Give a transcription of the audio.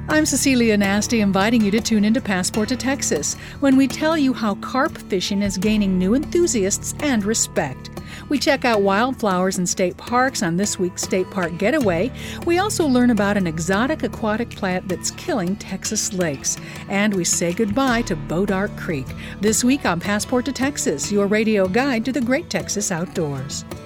I'm Cecilia Nasty, inviting you to tune into Passport to Texas when we tell you how carp fishing is gaining new enthusiasts and respect. We check out wildflowers in state parks on this week's State Park Getaway. We also learn about an exotic aquatic plant that's killing Texas lakes. And we say goodbye to Bodark Creek. This week on Passport to Texas, your radio guide to the great Texas outdoors.